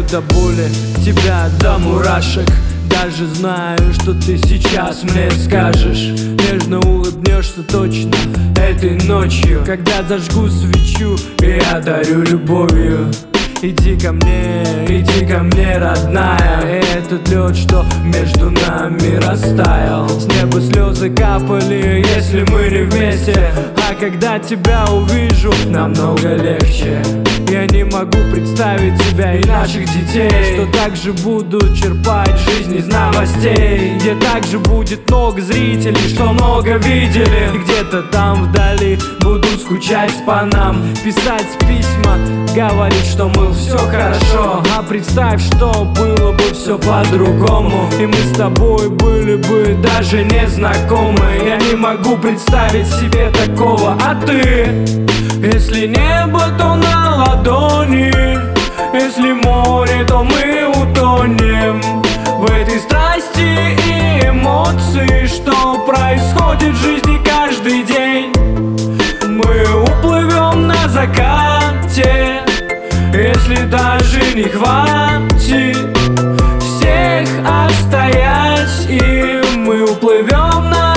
до боли, тебя до мурашек. Даже знаю, что ты сейчас мне скажешь. Нежно улыбнешься точно этой ночью, когда зажгу свечу и одарю любовью. Иди ко мне, родная. И этот лед, что между нами растаял. С неба слезы капали, если мы не вместе. А когда тебя увижу, намного легче. Я не могу представить тебя и наших детей, что также будут черпать жизнь из новостей, где также будет много зрителей, что много видели. И где-то там вдали будут скучать по нам, писать письма, говорить, что мы все хорошо. А представь, что было бы все по-другому, и мы с тобой были бы даже не знакомы. Я не могу представить себе такого, а ты? Если небо, то на ладони, если море, то мы утонем в этой страсти и эмоции, что происходит в жизни каждый день. Мы уплывем на закате, если даже не хватит всех отстоять, и мы уплывем на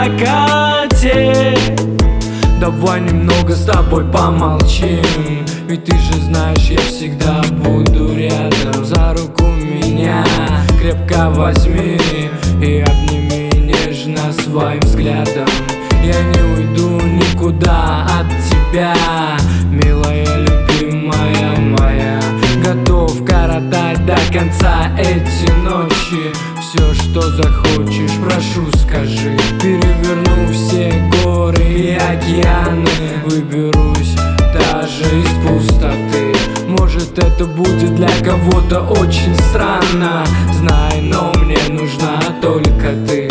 закате. Давай немного с тобой помолчим, ведь ты же знаешь, я всегда буду рядом. За руку меня крепко возьми и обними нежно своим взглядом. Я не уйду никуда от тебя, милая, любимая моя. Готов коротать до конца эти ночи. Все, что захочешь, прошу, скажи. Переверну все горы и океаны, выберусь даже из пустоты. Может, это будет для кого-то очень странно, знай, но мне нужна только ты.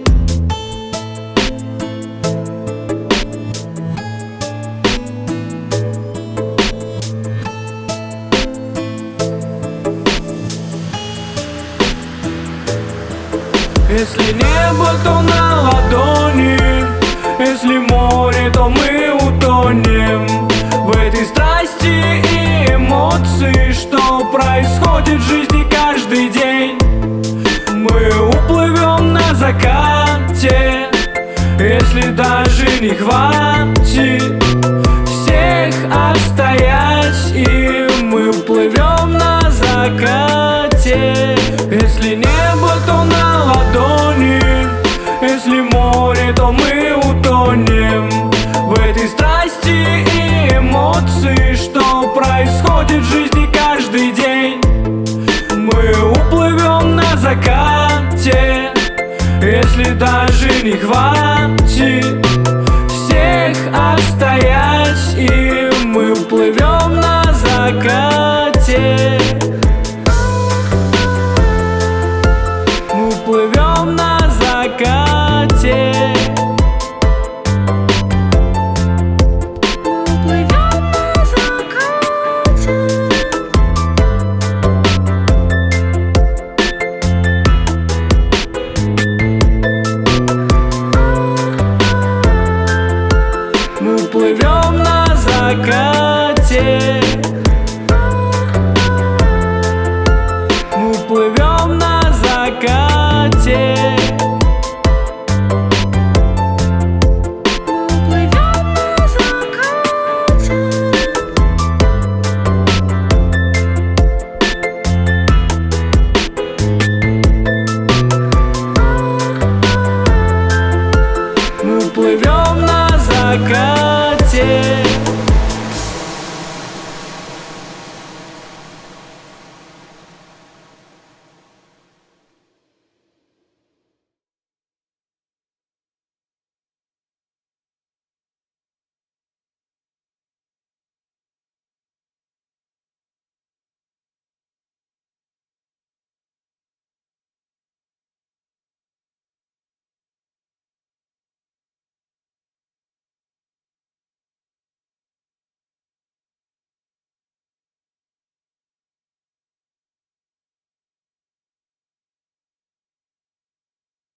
Если небо, то на ладони, если море, то мы утонем в этой страсти и эмоции, что происходит в жизни каждый день. Мы уплывем на закате, если даже не хватит всех отстоять, и мы уплывем на закате. Если небо, то на ладони, если море, то мы утонем в этой страсти и эмоции, что происходит в жизни каждый день. Мы уплывем на закате, если даже не хватит всех отстоять, и мы уплывем на закате.